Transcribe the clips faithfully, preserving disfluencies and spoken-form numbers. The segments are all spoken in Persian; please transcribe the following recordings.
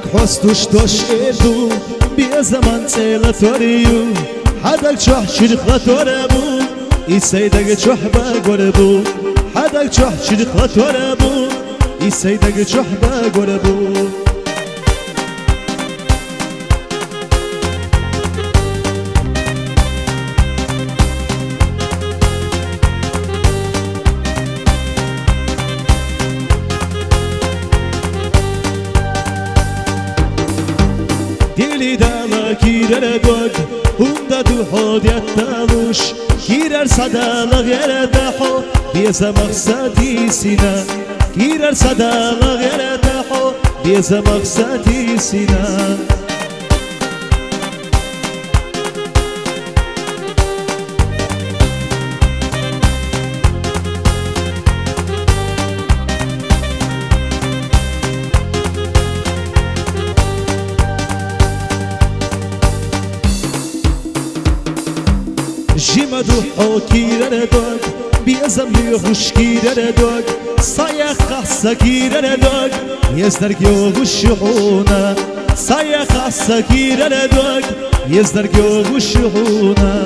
خواستوش داشت ایدو بیا زمان تیلتاریو حدک چه شرخلتاره بود ای سیدگ چه بگره بود حدک چه شرخلتاره بود ای سیدگ چه بگره بود Dili dala girer dog Hunda du hodiyat dalush Girer sadala gere daho Bieza maqsadi sina Girer sadala gere daho Bieza maqsadi sina جيما دو حوكير دوغ بيزم يغوش كير دوغ صايا خاصة كير دوغ يزدر يغوش شحونا صايا خاصة كير دوغ يزدر يغوش شحونا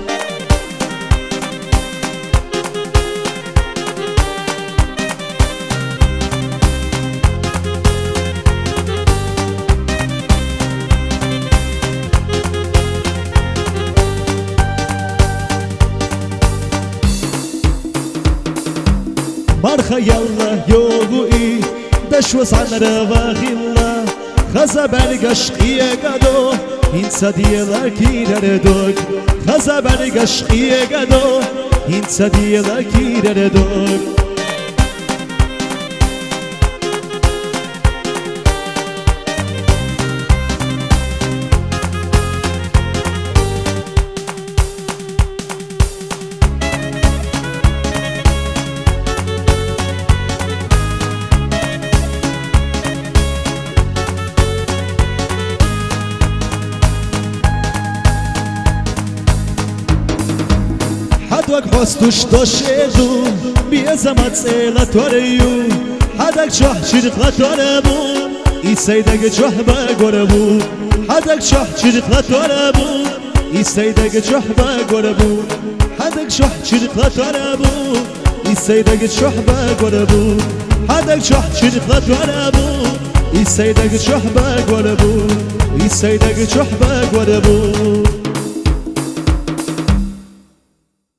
مرخا يلا يوغوئي دشوز عن رواخي الله خزا برقشقية قدو انسا ديلا كيرر دوغ خزا برقشقية قدو انسا ديلا كيرر دوغ حدك خواستوش داشتو بیا زمان تیلتاریو حدک چه شرخلتاره بود ای سیدگ چه بگره بود حدک چه شرخلتاره بود ای سیدگ چه بگره بود حدک چه شرخلتاره بود ای سیدگ چه بگره بود حدک چه شرخلتاره بود ای سیدگ چه بگره بود ای سیدگ چه بگره بود